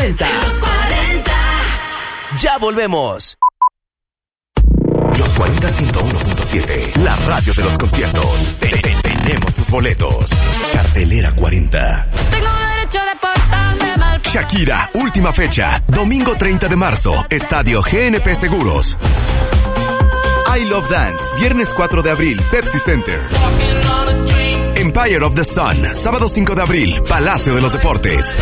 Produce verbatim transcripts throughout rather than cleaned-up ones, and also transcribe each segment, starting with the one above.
cuarenta. Los cuarenta. Ya volvemos. Los cuarenta ciento uno punto siete, la radio de los conciertos. Te- te- Tenemos tus boletos. Cartelera cuarenta. Tengo derecho de portarme mal. Shakira, última fecha, domingo treinta de marzo, Estadio G N P Seguros. I Love Dance, viernes cuatro de abril, Pepsi Center. Empire of the Sun, sábado cinco de abril, Palacio de los Deportes.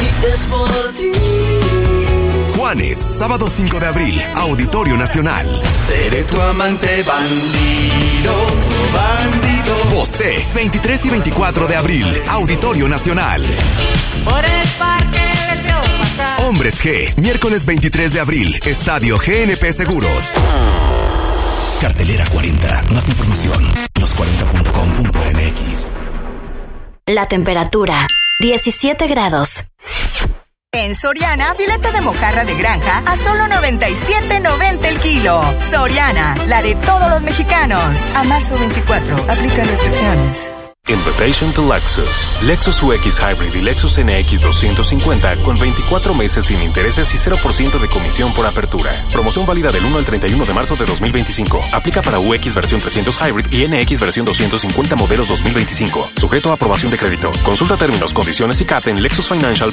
Juanes, sábado cinco de abril, Auditorio Nacional. Seré tu amante bandido, bandido. Bosé, veintitrés y veinticuatro de abril, Auditorio Nacional. Por el parque les veo pasar. Hombres G, miércoles veintitrés de abril, Estadio G N P Seguros. Cartelera cuarenta, más información, los cuarenta punto com punto m x. La temperatura, diecisiete grados. En Soriana, filete de mojarra de granja a solo noventa y siete noventa el kilo. Soriana, la de todos los mexicanos. A marzo veinticuatro, aplica restricciones. Invitation to Lexus. Lexus U X Hybrid y Lexus N X doscientos cincuenta con veinticuatro meses sin intereses y cero por ciento de comisión por apertura. Promoción válida del uno al treinta y uno de marzo de dos mil veinticinco. Aplica para U X versión trescientos Hybrid y N X versión doscientos cincuenta modelos dos mil veinticinco. Sujeto a aprobación de crédito. Consulta términos, condiciones y C A T en lexus financial